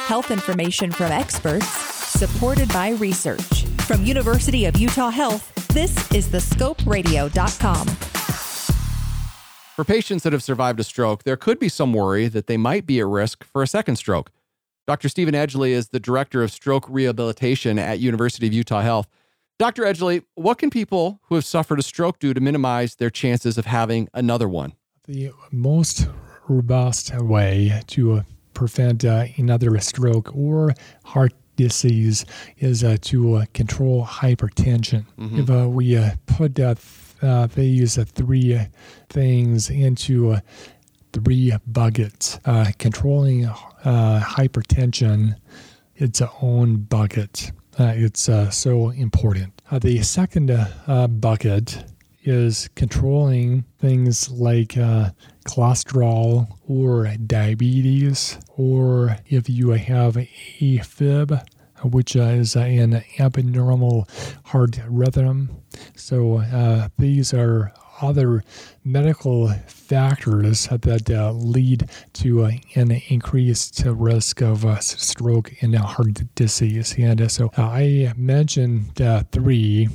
Health information from experts, supported by research. From University of Utah Health, this is thescoperadio.com. For patients that have survived a stroke, there could be some worry that they might be at risk for a second stroke. Dr. Stephen Edgley is the Director of Stroke Rehabilitation at University of Utah Health. Dr. Edgley, what can people who have suffered a stroke do to minimize their chances of having another one? The most robust way to prevent another stroke or heart disease is to control hypertension. Mm-hmm. If we put these three things into three buckets, controlling hypertension, its own bucket. It's so important. The second bucket is controlling things like cholesterol or diabetes, or if you have AFib, which is an abnormal heart rhythm. So these are other medical factors that lead to an increased risk of stroke and heart disease. And so I mentioned the three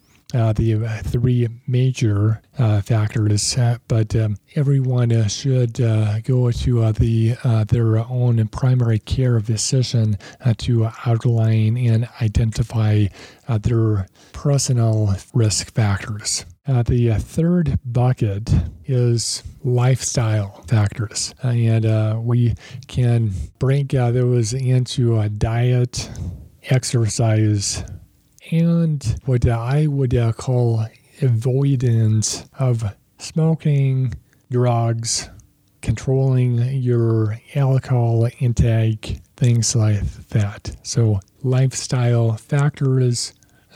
major factors, but everyone should go to their own primary care physician to outline and identify their personal risk factors. The third bucket is lifestyle factors, and we can break those into diet, exercise, and what I would call avoidance of smoking, drugs, controlling your alcohol intake, things like that. So lifestyle factors,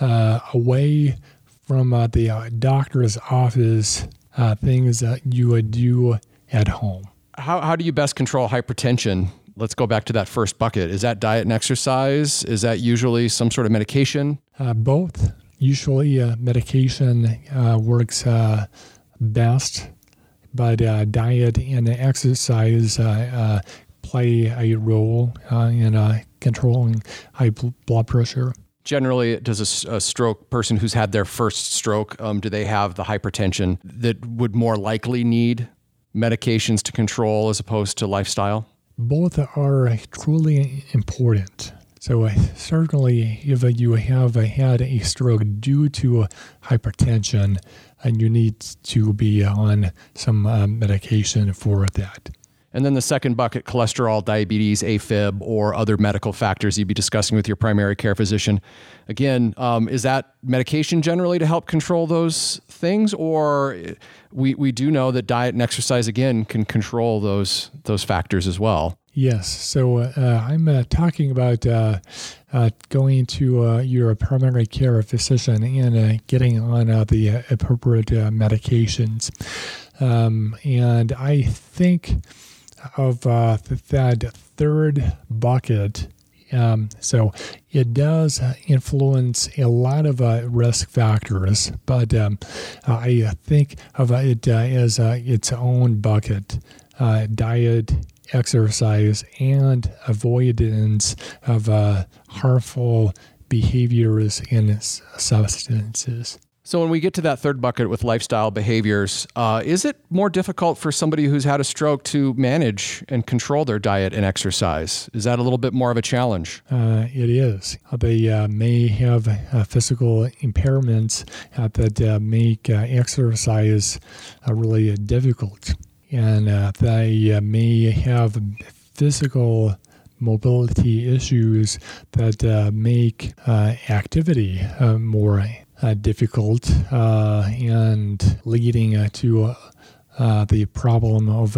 away from the doctor's office, things that you would do at home. How do you best control hypertension? Let's go back to that first bucket. Is that diet and exercise? Is that usually some sort of medication? Both. Usually medication works best, but diet and exercise play a role in controlling high blood pressure. Generally, does a stroke person who's had their first stroke, do they have the hypertension that would more likely need medications to control as opposed to lifestyle? Both are truly important. So certainly if you have had a stroke due to hypertension, and you need to be on some medication for that. And then the second bucket, cholesterol, diabetes, AFib, or other medical factors you'd be discussing with your primary care physician. Again, is that medication generally to help control those things? Or we do know that diet and exercise, again, can control those factors as well. Yes. So I'm talking about going to your primary care physician and getting on the appropriate medications. And I think of that third bucket. So it does influence a lot of risk factors, but I think of it as its own bucket, diet, exercise, and avoidance of harmful behaviors and substances. So when we get to that third bucket with lifestyle behaviors, is it more difficult for somebody who's had a stroke to manage and control their diet and exercise? Is that a little bit more of a challenge? It is. They may have physical impairments that make exercise really difficult. And they may have physical mobility issues that make activity more difficult and leading to the problem of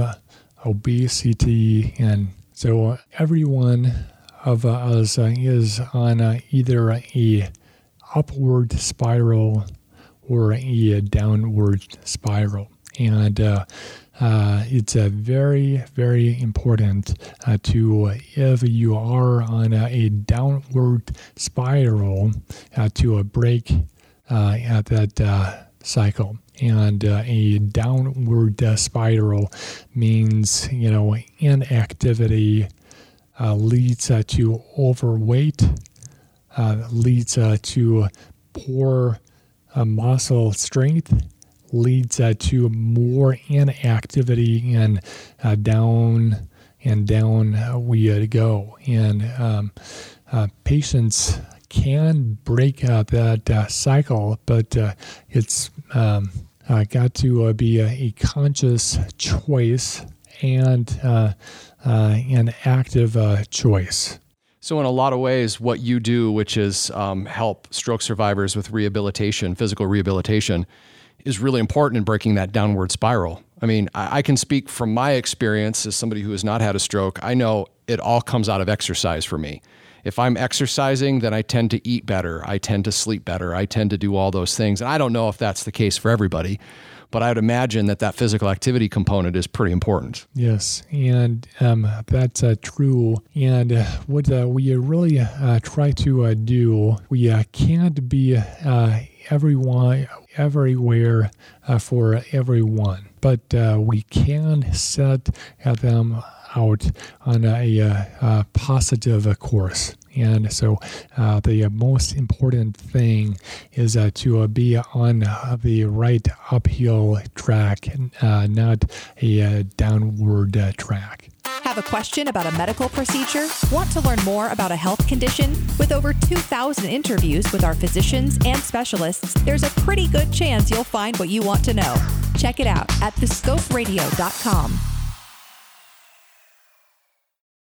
obesity. And so everyone of us is on either a upward spiral or a downward spiral. And it's very, very important to, if you are on a downward spiral, to break at that cycle. And a downward spiral means, inactivity, leads to overweight, leads to poor muscle strength, leads to more inactivity, and down we go. And patients can break that cycle, but it's got to be a conscious choice and an active choice. So in a lot of ways, what you do, which is help stroke survivors with rehabilitation, physical rehabilitation, is really important in breaking that downward spiral. I mean, I can speak from my experience as somebody who has not had a stroke. I know it all comes out of exercise for me. If I'm exercising, then I tend to eat better. I tend to sleep better. I tend to do all those things. And I don't know if that's the case for everybody, but I would imagine that physical activity component is pretty important. Yes, and that's true. And what we really try to do, we can't be everywhere for everyone, but we can set them out on a positive course. And so the most important thing is to be on the right uphill track, not a downward track. Have a question about a medical procedure? Want to learn more about a health condition? With over 2,000 interviews with our physicians and specialists, there's a pretty good chance you'll find what you want to know. Check it out at thescoperadio.com.